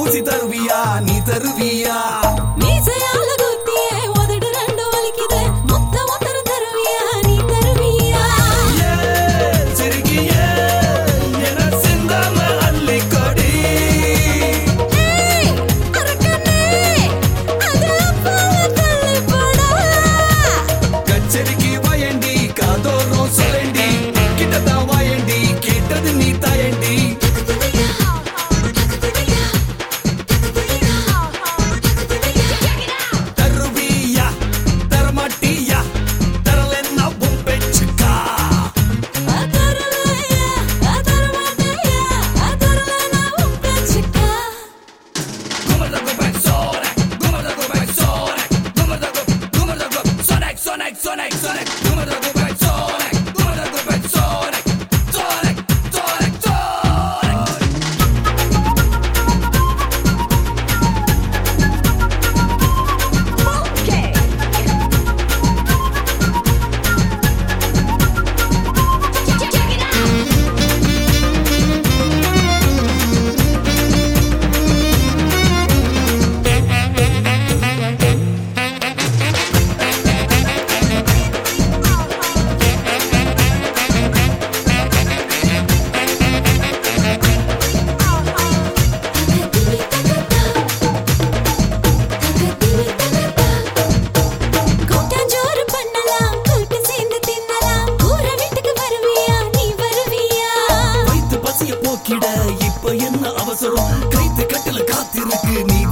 ஊசி தருவியா நீ தருவியா மீசையால குத்தியே உதடு ரெண்டு வலிக்குது முத்த ஒத்தர தருவியா நீ தருவியா சிறுகியே என சிந்தாம அள்ளி கொடி அரக்கனே அது அப்பால தள்ளி போடா கச்சேரிக்கு வாயண்டி காதோரம் சொல்லண்டி கிட்டதான் வாயண்டி கேட்டது நீ தாயண்டி தருவியா தரமாட்டியா தரலன்னா உன் பேச்சுக்கா அதரலையா அதரமாட்டையா அதரலனா உன் பேச்சுக்கா கூட்டாஞ்சோறு பண்ணலாம் கூட்டு சேர்ந்து தின்னலாம் ஊர வீட்டுக்கு வருவியா நீ வருவியா வயித்து பசிய போக்கிட இப்ப என்ன அவசரம் கைத்து கட்டில காத்திருக்கு நீ